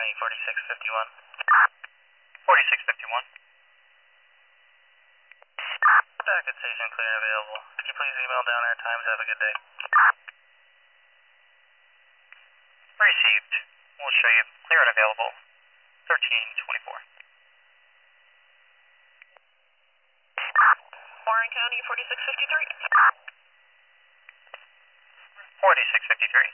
County 4651. 4651. Back at station clear and available. Could you please email down our times? Have a good day. Received. We'll show you clear and available. 1324. Warren County 4653. 4653.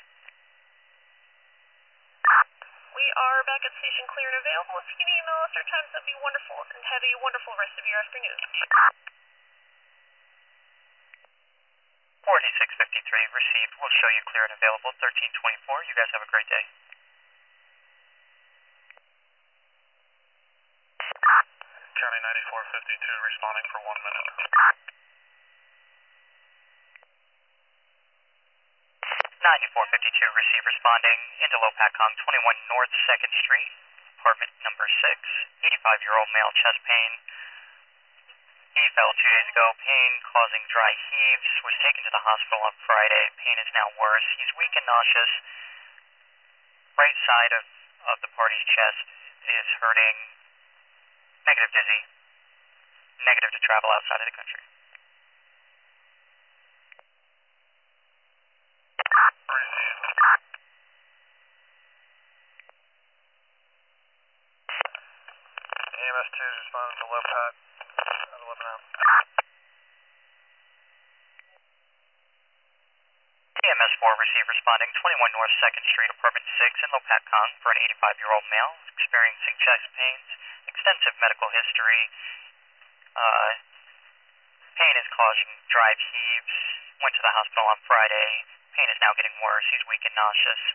We are back at station clear and available. If you can email us our times, that'd be wonderful. And have a wonderful rest of your afternoon. 4653 received. We'll show you clear and available. 1324. You guys have a great day. County 9452 responding for 1 minute. 9452 receive responding into Lopatcong 21 North 2nd Street, apartment number 6. 85-year-old male, chest pain. He fell 2 days ago. Pain causing dry heaves. Was taken to the hospital on Friday. Pain is now worse. He's weak and nauseous. Right side of the party's chest is hurting. Negative dizzy. Negative to travel outside of the country. EMS 2 is responding to Lopat at 11 a.m. EMS 4 received responding 21 North 2nd Street, apartment 6 in Lopatcong for an 85-year-old male experiencing chest pains, extensive medical history. Pain is causing drive heaves. Went to the hospital on Friday. Pain is now getting worse. He's weak and nauseous.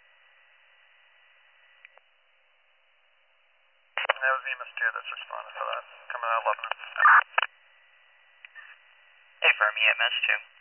That was EMS 2 that's responding for that. Coming out 11. Affirm EMS 2.